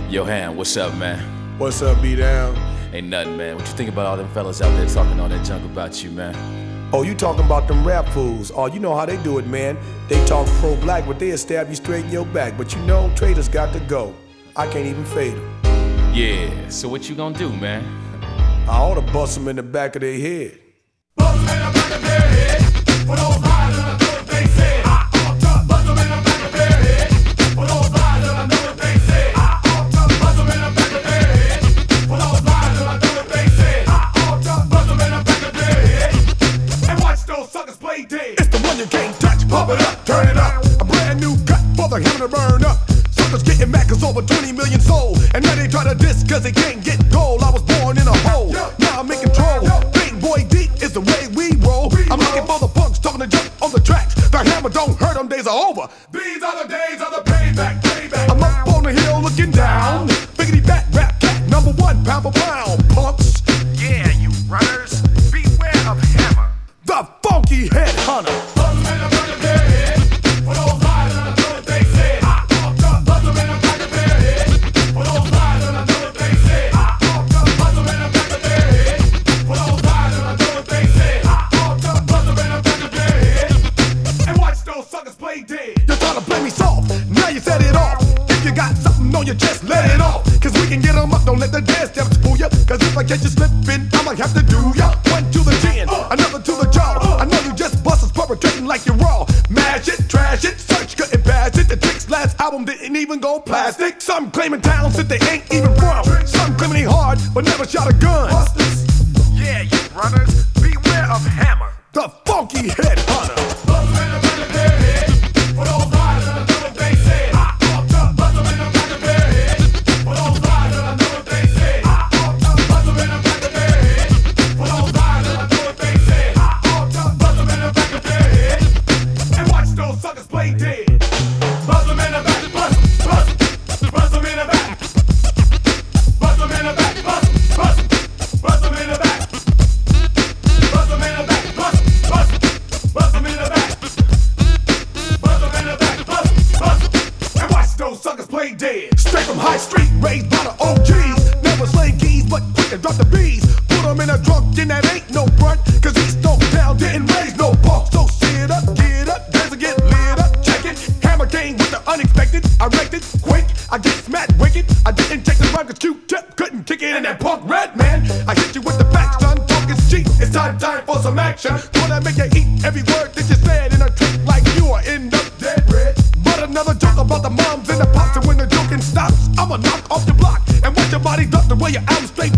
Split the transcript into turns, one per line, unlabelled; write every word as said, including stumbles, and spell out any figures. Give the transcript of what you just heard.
Yo, Ham, what's up, man?
What's up, B-Down?
Ain't nothing, man. What you think about all them fellas out there talking all that junk about you, man?
Oh, you talking about them rap fools. Oh, you know how they do it, man. They talk pro-black, but they'll stab you straight in your back. But you know, traitors got to go. I can't even fade them.
Yeah, so what you gonna do, man?
I ought to bust them in the back of their head.
Bust them in the back of their head. For those lies that I know that they said. I ought to bust them in the back of their head. For those lies that I know that they said. I ought to bust them in the back of their head. For those lies that I know that they said. I ought to bust them in the back of their head. And watch those suckers play dead.
It's the one you can't touch. Pump it up, turn it up. A brand new cut for the hammer to burn up. Suckers getting mad cause over twenty million sold. And now they try to diss cause they can't get gold. I was born in a hole, now I'm in control. Big boy deep is the way we roll. I'm looking for the punks talking to jump on the tracks. The hammer don't hurt, them days are over.
These are the days of the payback, payback.
I'm up on the hill looking down. Biggity fat rap cat, number one pound for pound. Punks,
Yeah, you runners, beware of Hammer.
the funky headhunter.
Bust them in the back of their head. For those lies that I know that they said. I ought to bust them in the back of their head. For those lies that I know that they said. I ought to bust them in the back of their head. For those lies that I know that they said. I ought to bust them in the back of their head. And watch those suckers play dead.
You're trying to play me soft, now you set it off. If you got something on your chest, let it off. Cause we can get 'em up, don't let the dance steps fool ya. Cause if I catch you slipping, I might have to do ya. One to the chin, another to the jaw. I know you just busters perpetrating like you're raw. Mash it, trash it, search, couldn't pass it. The Trick's last album didn't even go plastic. Some claiming talents that they ain't even from. Some claiming they hard, but never shot a gun.
Yeah, you runners, beware of Hammer.
The funky headhunter.
Bust them in the back of their head. For those lies that I know that they said. I ought to bust them in the back of their head. For those lies that I know that they said. I ought to bust them in the back of their head. For those lies that I know that they said. I ought to bust them in the back of their head. And watch those suckers play dead. Bust them in the back, bust, bust, bust them in the back. Bust them in the back, bust, bust, bust them in the back. Bust them in the back, bust, bust, bust them in the back. Bust them in the back, bust, bust, and watch those suckers play dead.
Straight from High Street, raised by the O Gs. Never slaying keys, but quick to drop the bees. Put 'em in a trunk, then that ain't no front. Cause East Oak Town didn't raise no punk. So sit up, get up, dance and get lit up. Check it, Hammer came with the unexpected. I wrecked it quick, I get smacked wicked. I didn't take the rhyme cause Q-Tip couldn't kick it in that punk red man. I hit you with the facts, son, talk is cheap. It's time, time for some action. Gonna make you eat every word that you said in a trick like you are in the dead red. But another joke about the moms and the pops, and when the joking stops, I'ma knock off your block and watch your body duck the way your album straight